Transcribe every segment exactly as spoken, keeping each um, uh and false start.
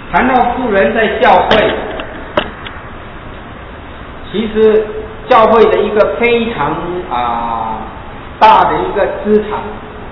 谈到富人在教会，其实教会的一个非常啊大的一个资产，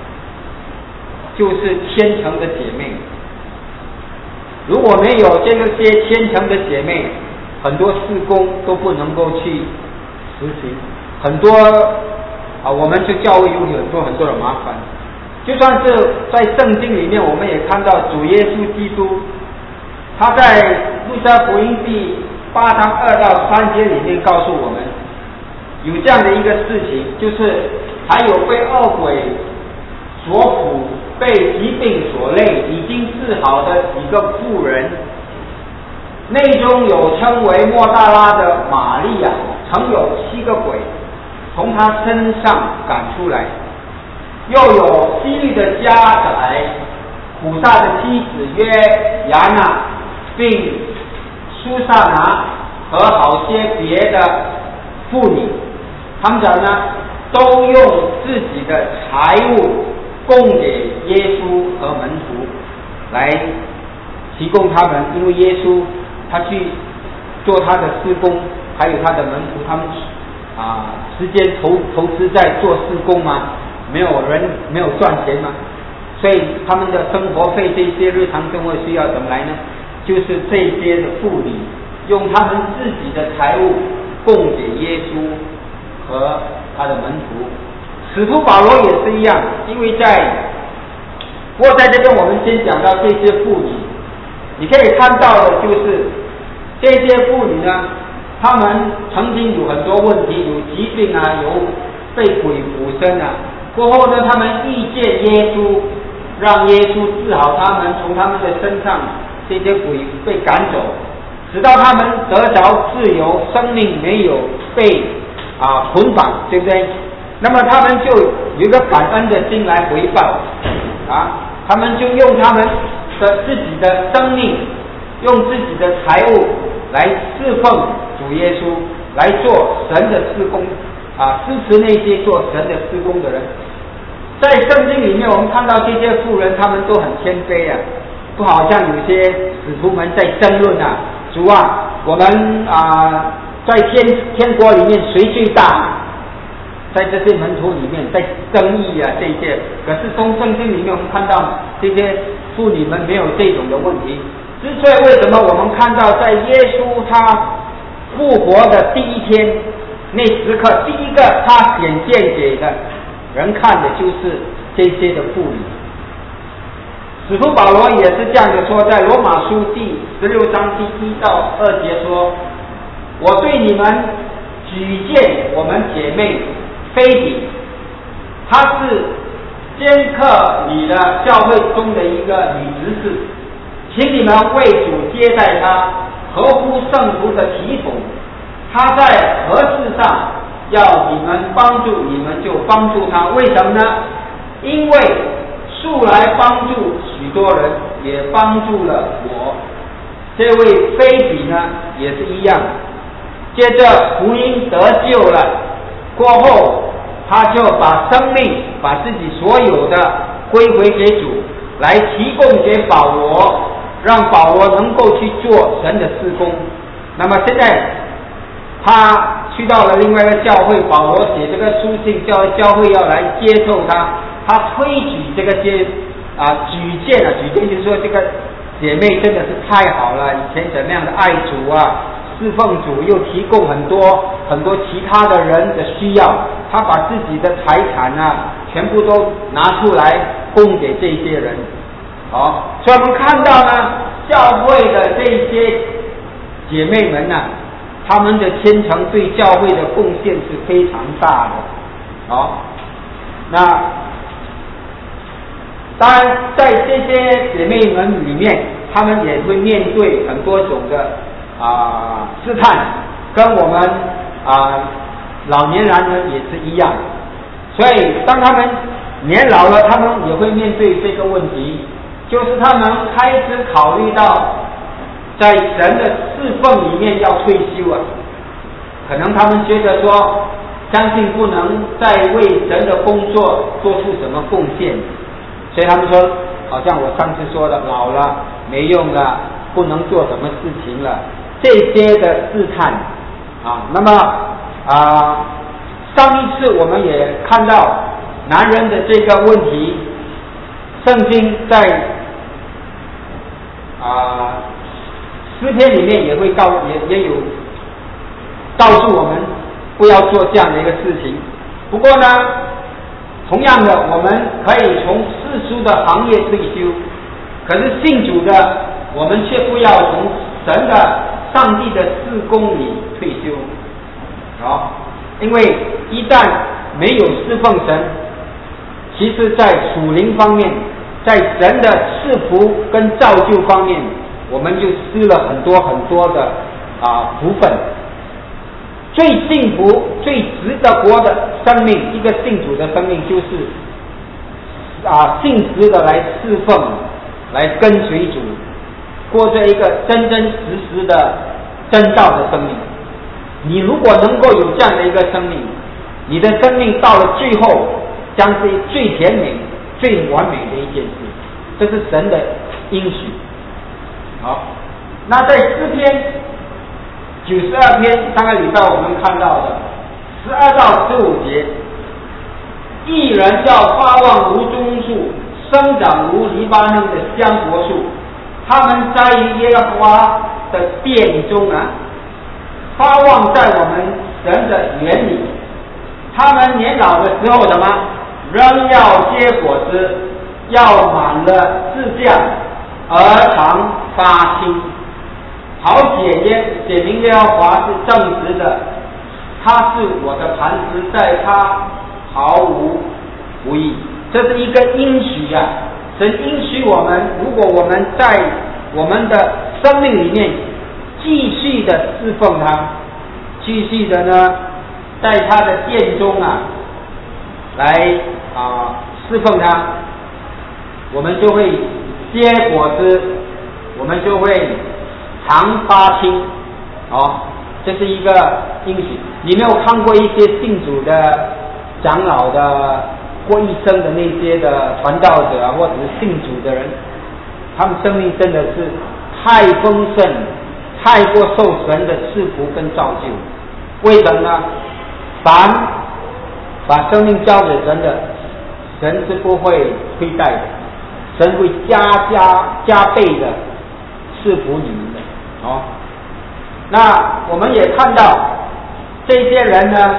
就是虔诚的姐妹。如果没有这个些虔诚的姐妹，很多事工都不能够去实行，很多啊，我们去教会有很多很多的麻烦。就算是在圣经里面，我们也看到主耶稣基督，他在路加福音第八章二到三节里面告诉我们，有这样的一个事情，就是还有被恶鬼所苦、被疾病所累、已经治好的几个妇人，内中有称为莫大拉的玛利亚，曾有七个鬼从她身上赶出来；又有西律的家宰苦撒的妻子约亚娜，并苏撒拿和好些别的妇女，他们讲呢，都用自己的财物供给耶稣和门徒来提供他们，因为耶稣他去做他的事工，还有他的门徒，他们啊时间投投资在做事工嘛，没有人没有赚钱嘛，所以他们的生活费这些日常生活需要怎么来呢？就是这些的妇女用他们自己的财物供给耶稣和他的门徒。使徒保罗也是一样，因为在不过在这边我们先讲到这些妇女，你可以看到的就是这些妇女呢，她们曾经有很多问题，有疾病啊，有被鬼附身啊，过后呢，他们遇见耶稣，让耶稣治好他们，从他们的身上这些鬼被赶走，直到他们得着自由，生命没有被啊捆绑，对不对？那么他们就有一个感恩的心来回报啊，他们就用他们的自己的生命，用自己的财物来侍奉主耶稣，来做神的事工啊，支持那些做神的事工的人。在圣经里面，我们看到这些妇人，他们都很谦卑啊，不好像有些使徒们在争论啊，主啊，我们啊在天天国里面谁最大？在这些门徒里面，在争议啊这些，可是从圣经里面我们看到这些妇女们没有这种的问题。之所以为什么我们看到在耶稣他复活的第一天那时刻，第一个他显现给的人看的就是这些的妇女。使徒保罗也是这样的说，在罗马书第十六章第一到二节说，我对你们举荐我们姐妹菲比，她是坚克里的教会中的一个女执事，请你们为主接待她，合乎圣徒的体统。她在何事上要你们帮助，你们就帮助她。为什么呢？因为素来帮助许多人，也帮助了我。这位菲比呢，也是一样，接着福音得救了过后，他就把生命，把自己所有的归回给主，来提供给保罗，让保罗能够去做神的事工。那么现在他去到了另外一个教会，保罗写这个书信，叫教会要来接受他，他推举这个些啊举荐啊，举荐就是说这个姐妹真的是太好了，以前怎么样的爱主啊，侍奉主，又提供很多很多其他的人的需要，他把自己的财产啊全部都拿出来供给这些人。好、哦，所以我们看到呢，教会的这些姐妹们呢、啊，他们的虔诚对教会的贡献是非常大的。好、哦，那当然在这些姐妹们里面，她们也会面对很多种的啊试探，跟我们啊老年人呢也是一样。所以当他们年老了，他们也会面对这个问题，就是他们开始考虑到在神的侍奉里面要退休啊，可能他们觉得说，相信不能再为神的工作做出什么贡献，所以他们说，好像我上次说的，老了没用了不能做什么事情了，这些的试探啊。那么啊，上一次我们也看到男人的这个问题，圣经在啊诗篇里面也会告也也有告诉我们不要做这样的一个事情。不过呢，同样的，我们可以从世俗的行业退休，可是信主的，我们却不要从神的、上帝的事工里退休，啊，因为一旦没有侍奉神，其实在属灵方面，在神的赐福跟造就方面，我们就失了很多很多的啊福分。最幸福、最值得活的生命，一个信主的生命，就是啊信实的来侍奉，来跟随主，过着一个真真实实的真道的生命。你如果能够有这样的一个生命，你的生命到了最后，将是最甜美、最完美的一件事。这是神的应许。好，那在诗篇九十二篇上个礼拜我们看到的十二到十五节，义人要发旺如棕树，生长如黎巴嫩的香柏树，他们栽于耶和华的殿中啊，发旺在我们神的园里。他们年老的时候什么，仍要结果子，要满了质酱，而常发青。好解耶解明耶和华是正直的，他是我的磐石，在他毫无不义。这是一个应许啊，神应许我们，如果我们在我们的生命里面继续的侍奉他，继续的呢，在他的殿中啊，来啊侍奉他，我们就会结果子，我们就会常发青，哦，这是一个应许。你没有看过一些信主的长老的过一生的那些的传道者啊，或者是信主的人，他们生命真的是太丰盛，太过受神的赐福跟造就。为什么呢？凡把生命交给神的，神是不会亏待的，神会加加加倍的赐福你们的。哦，那我们也看到这些人呢，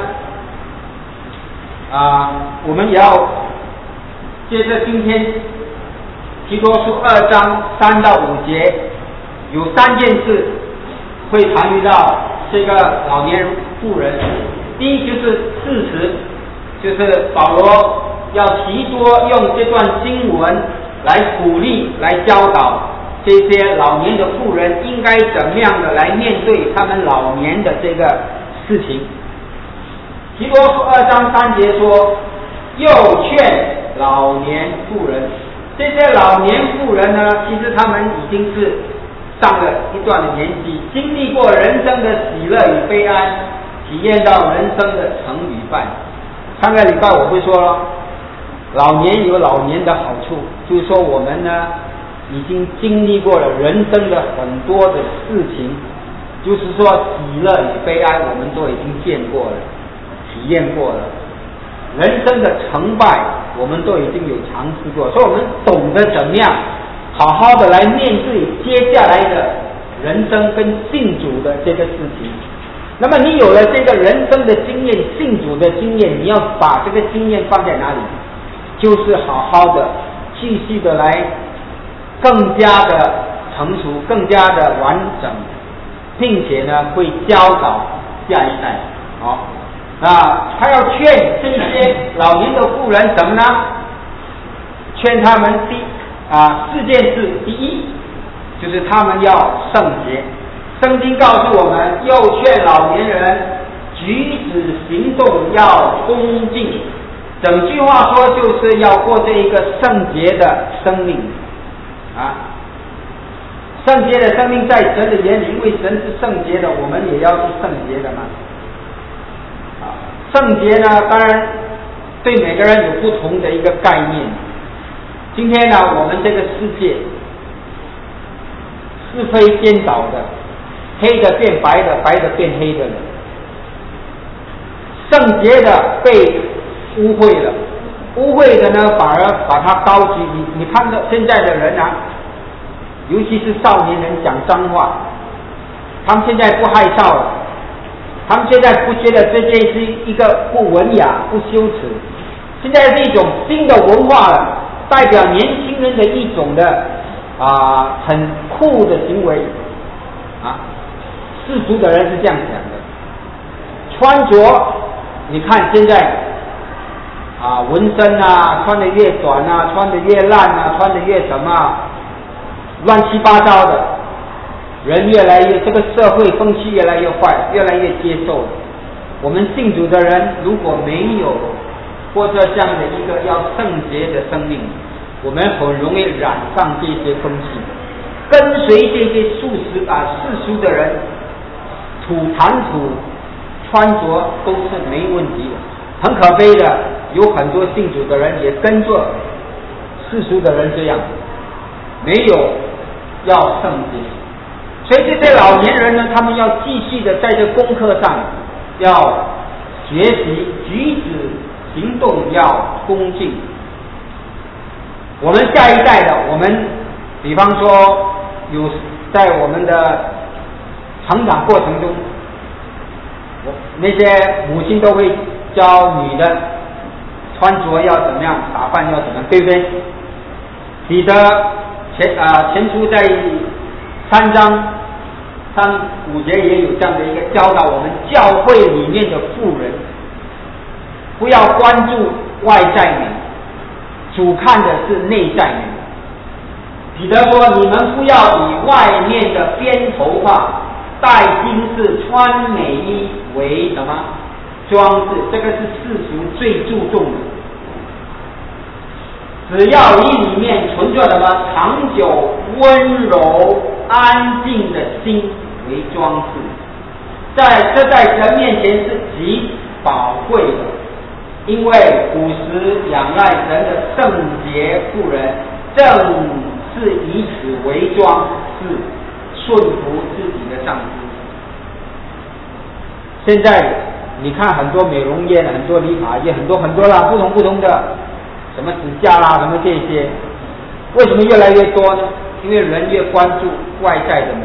啊，我们也要接着今天提多书二章三到五节，有三件事会谈及到这个老年妇人。第一就是事实，就是保罗要提多用这段经文来鼓励、来教导这些老年的妇人应该怎么样的来面对他们老年的这个事情。提多书二章三节说，又劝老年妇人。这些老年妇人呢，其实他们已经是上了一段的年纪，经历过人生的喜乐与悲哀，体验到人生的成与败。上个礼拜我会说了，老年有老年的好处，就是说我们呢已经经历过了人生的很多的事情，就是说喜乐与悲哀我们都已经见过了，体验过了，人生的成败我们都已经有尝试过，所以我们懂得怎么样好好的来面对接下来的人生跟信主的这个事情。那么你有了这个人生的经验，信主的经验，你要把这个经验放在哪里？就是好好的继续的来更加的成熟，更加的完整，并且呢会教导下一代。好、哦，那他要劝这些老年的妇人什么呢？劝他们第啊四件事。第一就是他们要圣洁。圣经告诉我们，又劝老年人举止行动要恭敬。整句话说就是要过这一个圣洁的生命啊！圣洁的生命在神的眼里，因为神是圣洁的，我们也要是圣洁的嘛。啊，圣洁呢，当然对每个人有不同的一个概念。今天呢，我们这个世界是非颠倒的，黑的变白的，白的变黑的了。圣洁的被污秽了，污秽的呢反而把它高举。你你看到现在的人啊，尤其是少年人讲脏话，他们现在不害臊了，他们现在不觉得这件是一个不文雅、不羞耻，现在是一种新的文化了，代表年轻人的一种的啊、呃、很酷的行为啊。世俗的人是这样讲的，穿着你看现在啊纹身啊穿得越短啊，穿得越烂啊，穿得越什么乱七八糟的，人越来越这个社会风气越来越坏，越来越接受。我们信主的人如果没有过着这样的一个要圣洁的生命，我们很容易染上这些风气，跟随这些素食啊世俗的人，土谈土穿着都是没问题的。很可悲的，有很多信主的人也跟着世俗的人这样，没有要圣洁。所以这些老年人呢，他们要继续的在这功课上要学习，举止行动要恭敬。我们下一代的，我们比方说有在我们的成长过程中，那些母亲都会教女的穿着要怎么样，打扮要怎么样，对不对？彼得前啊前书在三章三五节也有这样的一个教导，我们教会里面的妇人不要关注外在美，主看的是内在美。彼得说，你们不要以外面的编头发、戴金饰、穿美衣为什么装饰，这个是世俗最注重的。只要以里面存着什么长久、温柔、安静的心为装饰，在这在神面前是极宝贵的。因为古时仰赖神的圣洁妇人，正是以此为装饰，顺服自己的上司。现在你看很多美容业，很多理发业，很多很多啦，不同不同的，什么指甲啦，什么这些，为什么越来越多呢？因为人越关注外在的美，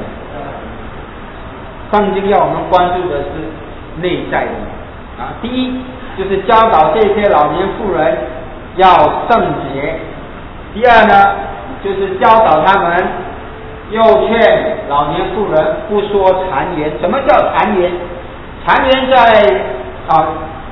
圣经要我们关注的是内在的美啊。第一就是教导这些老年妇人要圣洁，第二呢就是教导他们，又劝老年妇人不说谗言。什么叫谗言？谗言在啊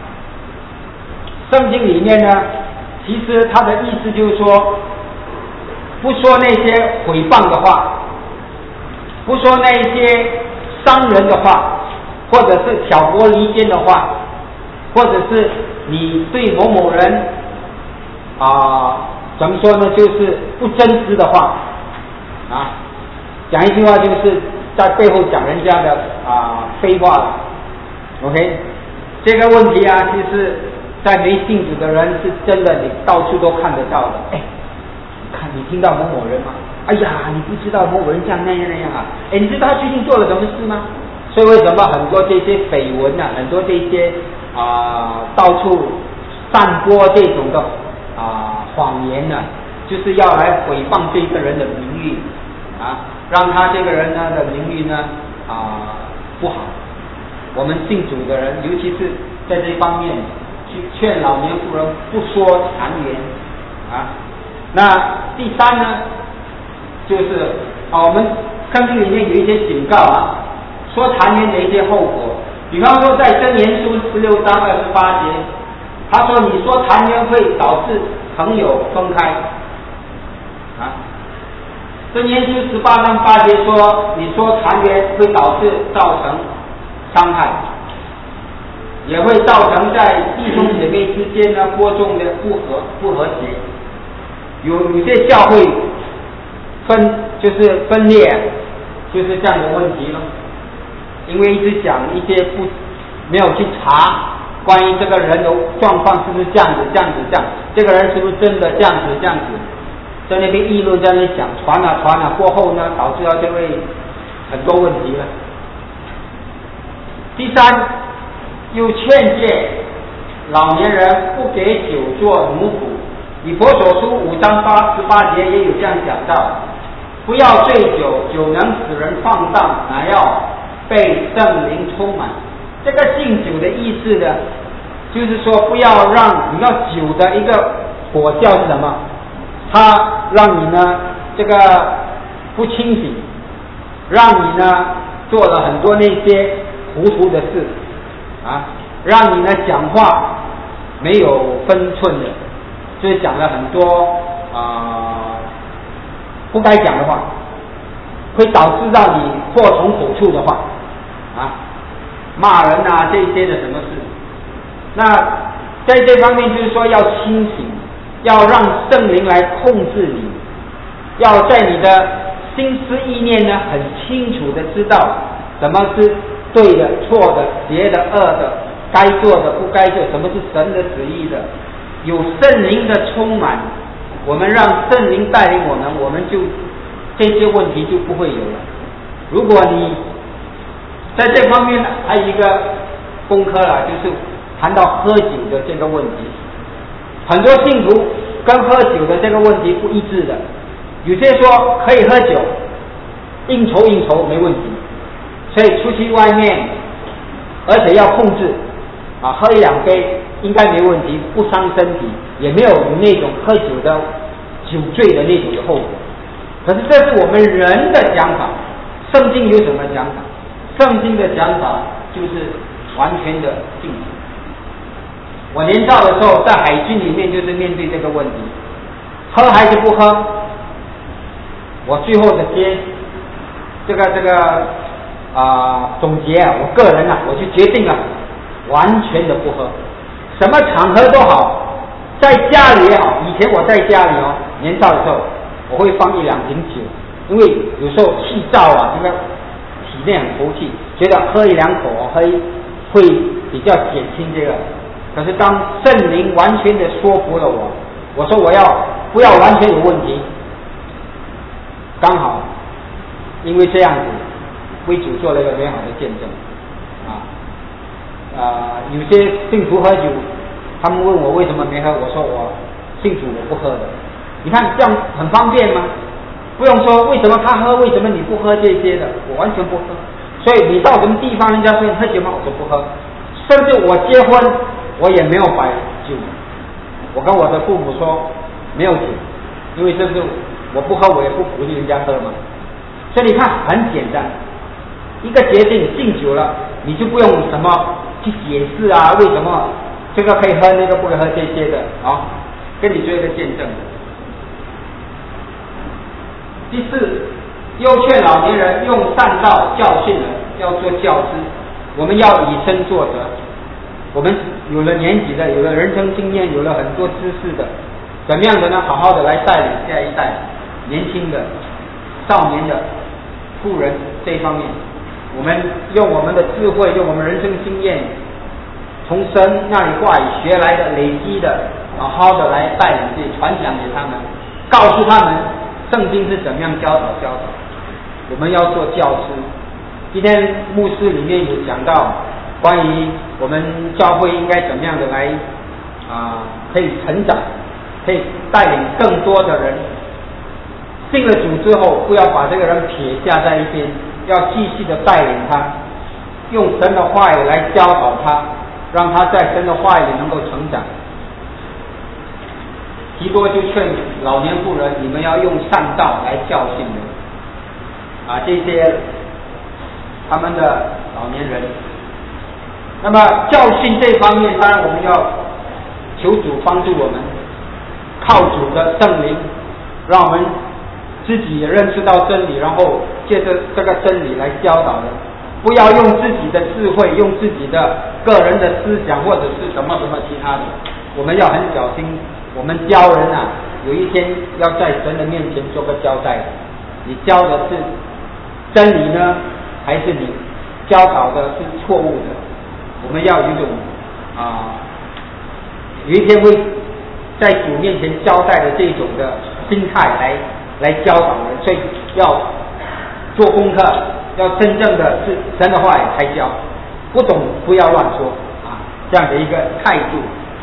圣经里面呢，其实它的意思就是说，不说那些毁谤的话，不说那些伤人的话，或者是挑拨离间的话，或者是你对某某人啊、呃、怎么说呢，就是不真实的话啊，讲一句话就是在背后讲人家的啊、呃、废话了。OK， 这个问题啊，其实在没信主的人是真的，你到处都看得到的。哎，看你听到某某人吗？哎呀，你不知道某某人这样那样那样啊？哎，你知道他最近做了什么事吗？所以为什么很多这些绯闻啊，很多这些啊、呃、到处散播这种的啊、呃、谎言呢、啊，就是要来毁谤这个人的名誉啊，让他这个人呢的名誉呢啊、呃、不好。我们信主的人，尤其是在这方面去劝老年妇人不说谗言啊。那第三呢，就是啊，我们圣经里面有一些警告啊，说谗言的一些后果。比方说在箴言书十六章二十八节，他说你说谗言会导致朋友分开啊。箴言书十八章八节说，你说谗言会导致造成伤害，也会造成在弟兄姐妹之间呢播种的不和不和谐。有有些教会分就是分裂，就是这样的问题了。因为一直讲一些不没有去查关于这个人的状况是不是这样子这样子这样，这个人是不是真的这样子这样子在那边议论，在那边讲传啊传啊，过后呢，导致到就会很多问题了。第三，又劝诫老年人不给酒做奴仆。以佛所书五章八十八节也有这样讲到，不要醉酒，酒能使人放荡，乃要被圣灵充满。这个敬酒的意思呢，就是说不要让你要酒的一个果效是什么？它让你呢这个不清醒，让你呢做了很多那些糊涂的事啊，让你呢讲话没有分寸的，就是讲了很多啊、呃、不该讲的话，会导致到你祸从口出的话啊，骂人啊这些的什么事。那在这方面就是说要清醒，要让圣灵来控制你，要在你的心思意念呢很清楚的知道什么是对的、错的、邪的、恶的，该做的、不该做，什么是神的旨意的。有圣灵的充满，我们让圣灵带领我们，我们就这些问题就不会有了。如果你在这方面还有一个功课啦，就是谈到喝酒的这个问题，很多信徒跟喝酒的这个问题不一致的。有些说可以喝酒，应酬应酬没问题，所以出去外面，而且要控制啊，喝一两杯应该没问题，不伤身体，也没有那种喝酒的酒醉的那种的后果。可是这是我们人的讲法，圣经有什么讲法？圣经的讲法就是完全的禁止。我年少的时候在海军里面就是面对这个问题，喝还是不喝？我最后的结这个这个啊、呃、总结啊，我个人啊，我就决定了，完全的不喝，什么场合都好，在家里也好，以前我在家里哦，年少的时候我会放一两瓶酒，因为有时候气燥啊，这个体内很头气，觉得喝一两口喝会比较减轻这个。可是当圣灵完全的说服了我，我说我要不要完全有问题，刚好因为这样子为主做了一个美好的见证啊。啊，有些信徒喝酒，他们问我为什么没喝，我说我信主我不喝的。你看这样很方便吗？不用说为什么他喝，为什么你不喝这些的，我完全不喝。所以你到什么地方，人家说你喝酒吗？我说不喝。甚至我结婚，我也没有摆酒，我跟我的父母说没有酒，因为这是我不喝，我也不鼓励人家喝嘛。所以你看很简单，一个决定敬酒了，你就不用什么去解释啊，为什么这个可以喝，那个不可以喝这些的啊，跟你做一个见证。第四，优劝老年人用善道教训人，要做教师，我们要以身作则。我们有了年纪的，有了人生经验，有了很多知识的，怎么样的呢？好好的来带领下一代，年轻的、少年的、富人这一方面，我们用我们的智慧，用我们人生经验，从神那里话语学来的、累积的，好好的来带领这传讲给他们，告诉他们圣经是怎么样教导教导。我们要做教师。今天牧师里面有讲到关于我们教会应该怎么样的来啊、呃，可以成长，可以带领更多的人。信了主之后，不要把这个人撇下在一边，要继续的带领他，用神的话语来教导他，让他在神的话语里能够成长。提多就劝老年妇人，你们要用善道来教训人啊，这些他们的老年人。那么教训这方面，当然我们要求主帮助我们，靠主的圣灵，让我们自己也认识到真理，然后借着这个真理来教导人，不要用自己的智慧，用自己的个人的思想或者是什么什么其他的，我们要很小心。我们教人啊，有一天要在神的面前做个交代，你教的是真理呢，还是你教导的是错误的？我们要有一种啊、呃，有一天会在主面前交代的这种的心态来来教导人，所以要做功课，要真正的是神的话语才教，不懂不要乱说啊，这样的一个态度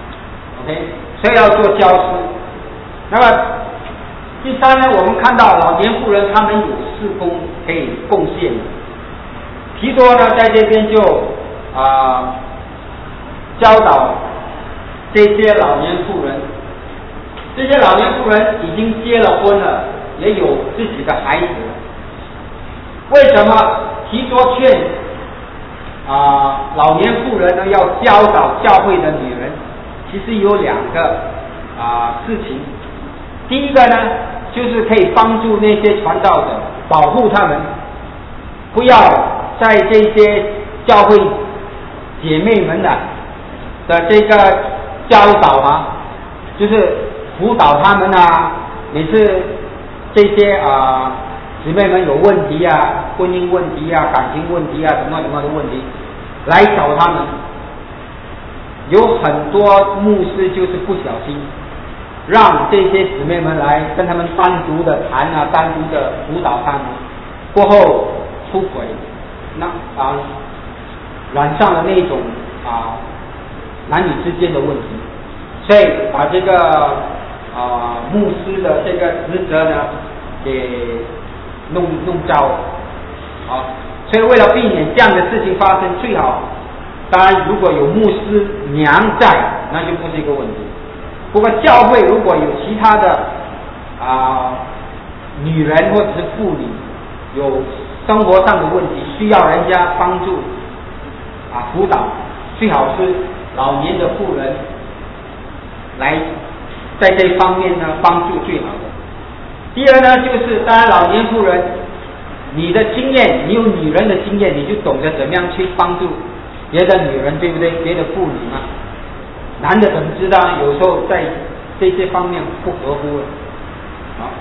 ，OK， 所以要做教师。那么第三呢，我们看到老年妇人他们有事工可以贡献。提多呢，在这边就啊、呃、教导这些老年妇人，这些老年妇人已经结了婚了，也有自己的孩子了。为什么提多劝啊、呃、老年妇人呢要教导教会的女人？其实有两个啊、呃、事情。第一个呢，就是可以帮助那些传道者，保护他们，不要在这些教会姐妹们的的这个教导啊，就是辅导他们啊，每次这些啊姊妹们有问题啊，婚姻问题啊，感情问题啊，什么什么的问题，来找他们。有很多牧师就是不小心，让这些姊妹们来跟他们单独的谈啊，单独的辅导他们，过后出轨，那啊染上了那种啊男女之间的问题，所以把这个啊牧师的这个职责呢给弄弄糟了，好，所以为了避免这样的事情发生，最好当然如果有牧师娘在，那就不是一个问题。不过教会如果有其他的啊、呃、女人或者是妇女有生活上的问题需要人家帮助啊辅导，最好是老年的妇人来在这方面呢帮助最好的。第二呢，就是当然老年妇人，你的经验，你有女人的经验，你就懂得怎么样去帮助别的女人，对不对？别的妇女嘛。男的怎么知道？有时候在这些方面不合乎了。好，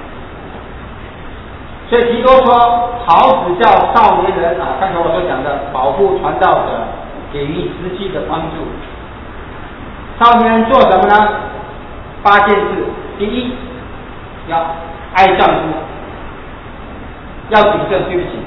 所以提多说，好指教少年人啊，刚才我所讲的，保护传道者，给予实际的帮助。少年人做什么呢？八件事。第一，要爱丈夫，要谨慎。对不起，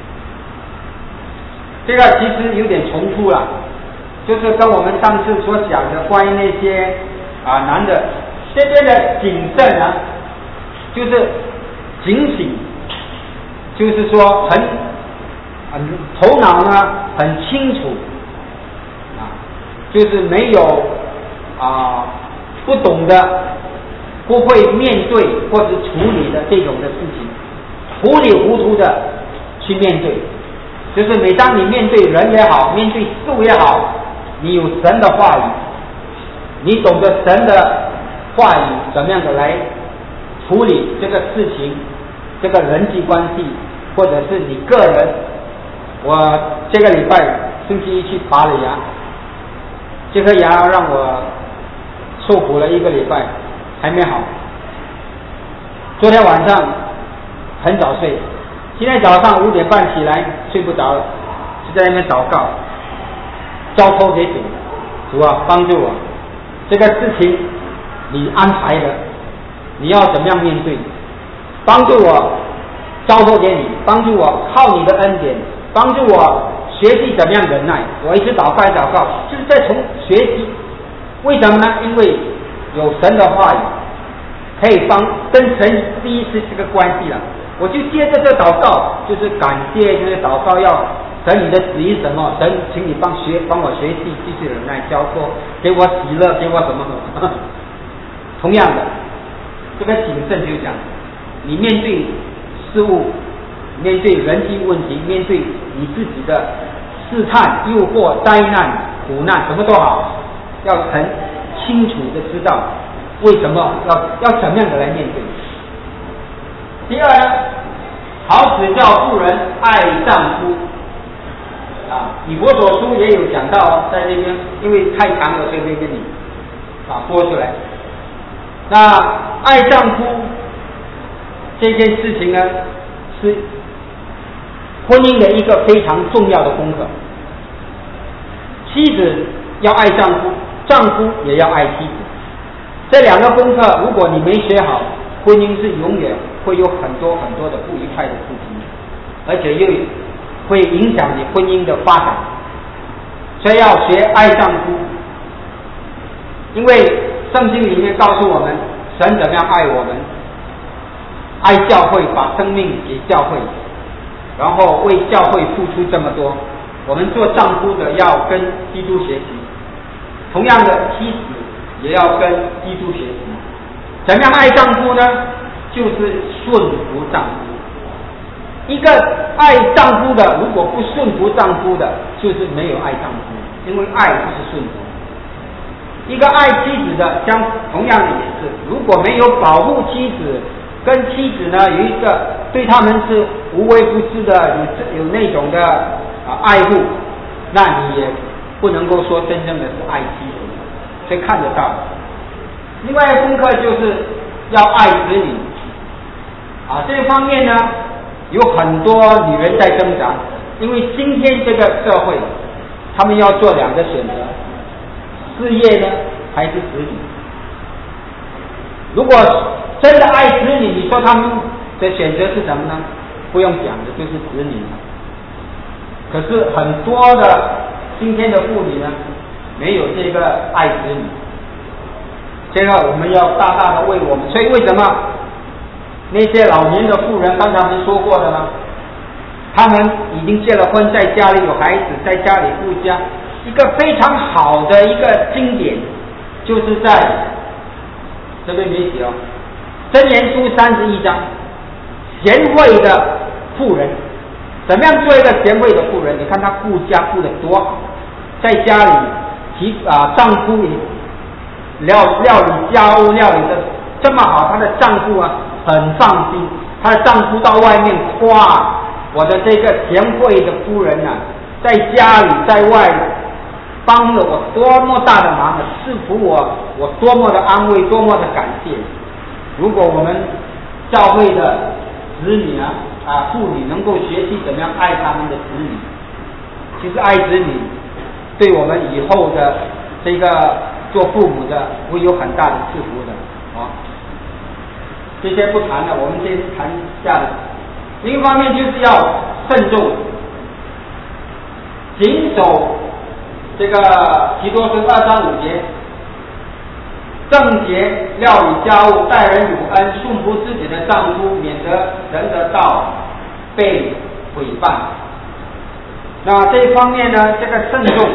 这个其实有点重复了。就是跟我们上次所讲的关于那些啊男的这边的谨慎呢，就是警醒，就是说很很头脑呢很清楚啊，就是没有啊不懂的，不会面对或者处理的这种的事情，糊里糊涂的去面对，就是每当你面对人也好，面对事物也好，你有神的话语，你懂得神的话语怎么样的来处理这个事情，这个人际关系，或者是你个人。我这个礼拜星期一去拔了牙，这颗牙让我受苦了一个礼拜，还没好。昨天晚上很早睡，今天早上五点半起来睡不着了，就在那边祷告，交托给主，主啊帮助我，这个事情你安排的，你要怎么样面对？帮助我，交托给你，帮助我靠你的恩典，帮助我学习怎么样忍耐。我一直祷告祷告，就是在从学习。为什么呢？因为有神的话语，可以帮跟神第一次这个关系了。我就接着这祷告，就是感谢，就是祷告要神你的旨意什么？神，请你帮学帮我学习，继续忍耐，交托，给我喜乐，给我什么什么。同样的，这个谨慎就讲，你面对事物，面对人际问题，面对你自己的试探、诱惑、灾难、苦难，什么都好，要很清楚的知道为什么要要怎么样的来面对。第二呢，好指教妇人爱丈夫。啊，以弗所书也有讲到，在这边因为太长了，所以没跟你啊播出来。那爱丈夫这件事情呢，是婚姻的一个非常重要的功课。妻子要爱丈夫，丈夫也要爱妻子。这两个功课，如果你没学好， 婚姻是永远会有很多很多的不愉快的事情，而且又会影响你婚姻的发展。所以要学爱丈夫，因为圣经里面告诉我们神怎么样爱我们，爱教会，把生命给教会，然后为教会付出这么多。我们做丈夫的要跟基督学习，同样的妻子也要跟基督学习。怎么样爱丈夫呢？就是顺服丈夫。一个爱丈夫的，如果不顺服丈夫的，就是没有爱丈夫，因为爱就是顺服。一个爱妻子的，相同样的也是，如果没有保护妻子，跟妻子呢有一个对他们是无微不至的，有有那种的啊爱护，那你也不能够说真正的是爱妻子，所以看得到。另外一个功课就是要爱子女，啊，这方面呢有很多女人在挣扎，因为今天这个社会，他们要做两个选择，事业呢还是子女。如果真的爱子女，你说他们的选择是什么呢？不用讲的，就是子女。可是很多的今天的妇女呢，没有这个爱子女。这个我们要大大的为我们，所以为什么那些老年的妇人，刚才我们说过的呢？他们已经结了婚，在家里有孩子，在家里顾家。一个非常好的一个经典，就是在这边没写哦，箴言书三十一章，贤惠的妇人，怎么样做一个贤惠的妇人？你看她顾家顾得多好，在家里其啊丈夫料料理家务料理的这么好，她的丈夫啊很放心，她的丈夫到外面夸我的这个贤惠的夫人啊，在家里在外帮了我多么大的忙，赐福我，我多么的安慰，多么的感谢。如果我们教会的子女啊啊妇女能够学习怎么样爱他们的子女，其实爱子女对我们以后的这个做父母的会有很大的赐福的啊。这些不谈了，我们先谈下来。另一方面就是要慎重，谨守这个提多书二章五节，正洁料理家务，待人有恩，顺服自己的丈夫，免得人的道被毁谤。那这一方面呢，这个慎重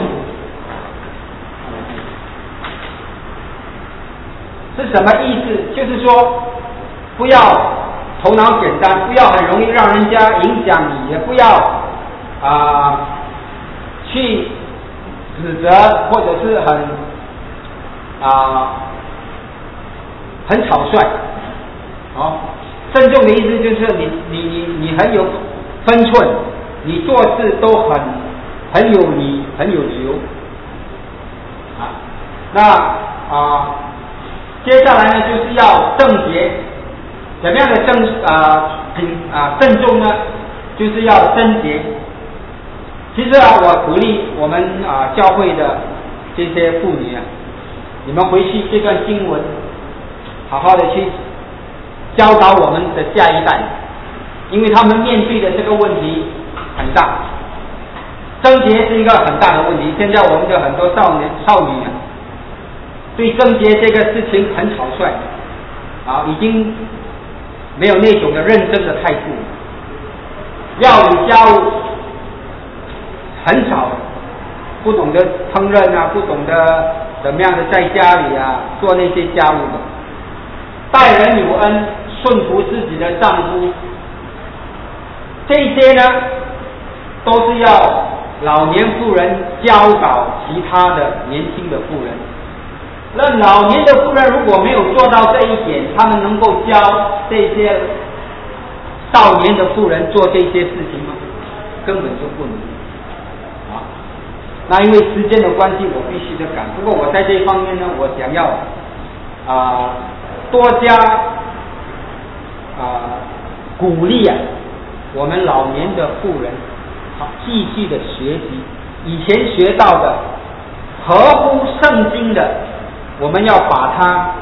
是什么意思？就是说，不要头脑简单，不要很容易让人家影响你，也不要啊、呃、去指责或者是很啊、呃、很草率。哦，慎重的意思就是你你你你很有分寸，你做事都很很有理很有理由啊。那啊、呃、接下来呢就是要正洁。怎么样的正啊品啊郑重呢？就是要贞洁。其实啊，我鼓励我们啊教会的这些妇女啊，你们回去这段经文，好好的去教导我们的下一代，因为他们面对的这个问题很大，贞洁是一个很大的问题。现在我们的很多少年少女啊，对贞洁这个事情很草率啊，已经没有那种的认真的态度，料理家务很少，不懂得烹饪啊，不懂得怎么样的在家里啊做那些家务的，待人有恩，顺服自己的丈夫，这些呢都是要老年妇人教导其他的年轻的妇人。那老年的妇人如果没有做到这一点，他们能够教这些少年的妇人做这些事情吗？根本就不能啊。那因为时间的关系，我必须得赶。不过我在这一方面呢，我想要啊、呃、多加啊、呃、鼓励啊我们老年的妇人啊继续的学习以前学到的合乎圣经的，我们要把它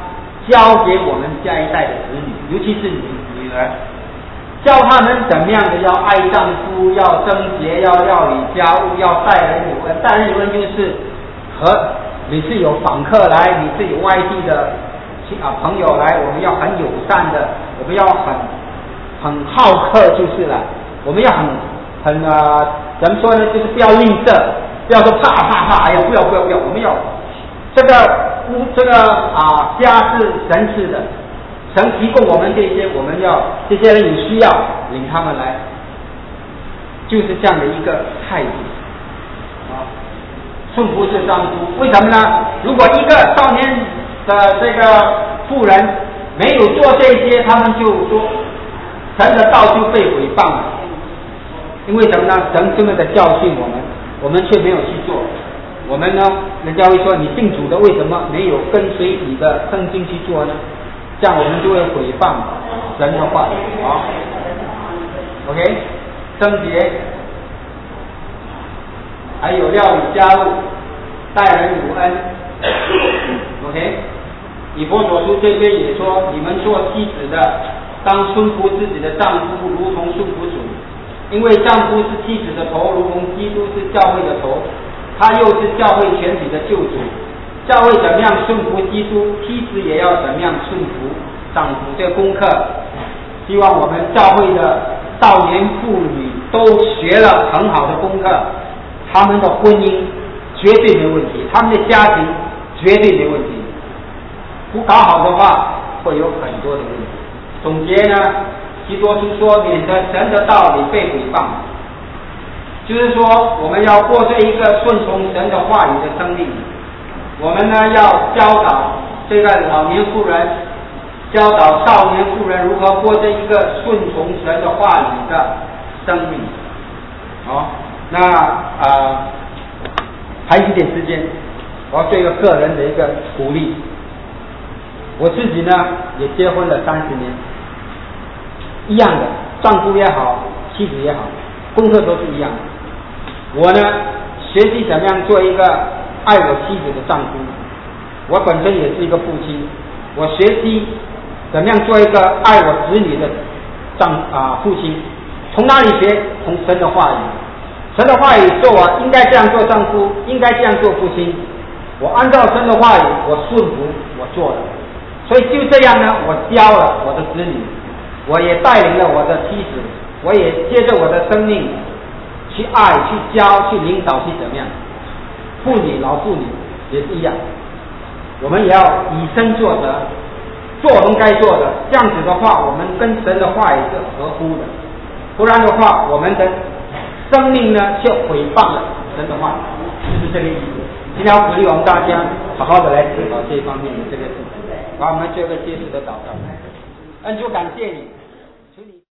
交给我们下一代的子女，尤其是女女儿，教他们怎么样的要爱丈夫，要贞洁，要料理家务，要待人有恩。待人有恩就是和你是有访客来，你是有外地的啊朋友来，我们要很友善的，我们要很很好客就是了，我们要很很啊怎么说呢？就是不要吝啬，不要说怕怕怕，哎呀不要不要不要，我们要这个屋这个啊家是神赐的，神提供我们这些，我们要这些人有需要领他们来，就是这样的一个态度啊。顺服是丈夫，为什么呢？如果一个少年的这个妇人没有做这些，他们就说神的道就被毁谤了。因为什么呢？神这么的教训我们，我们却没有去做。我们呢，人家会说你信主的为什么没有跟随你的圣经去做呢？这样我们就会毁谤神的话。好 ，OK， 贞洁，还有料理家务，待人有恩。OK， 以弗所书这边也说，你们做妻子的，当顺服自己的丈夫，如同顺服主。因为丈夫是妻子的头，如同基督是教会的头，他又是教会全体的救主。教会怎么样顺服基督，妻子也要怎么样顺服丈夫。这个功课，希望我们教会的少年妇女都学了很好的功课，他们的婚姻绝对没问题，他们的家庭绝对没问题。不搞好的话，会有很多的问题。总结呢，基督徒说，免得神的道理被毁谤，就是说我们要过这一个顺从神的话语的生命。我们呢要教导这个老年妇人，教导少年妇人如何过这一个顺从神的话语的生命。好，那呃还有一点时间，我要做一个个人的一个鼓励。我自己呢也结婚了三十年，一样的，丈夫也好，妻子也好，功课都是一样的。我呢学习怎么样做一个爱我妻子的丈夫，我本身也是一个父亲，我学习怎么样做一个爱我子女的丈啊父亲。从哪里学？从神的话语。神的话语说我应该这样做丈夫，应该这样做父亲。我按照神的话语，我顺服，我做了。所以就这样呢，我教了我的子女，我也带领了我的妻子，我也接着我的生命去爱、去教、去领导、去怎么样。妇女、老妇女也是一样，我们也要以身作则，做我们该做的。这样子的话，我们跟神的话语是合乎的，不然的话，我们的生命呢就毁谤了神的话，就是这个意思。今天要鼓励我们大家好好的来思考这一方面的这个事情，把我们做一个结实的祷告。恩主，感谢你。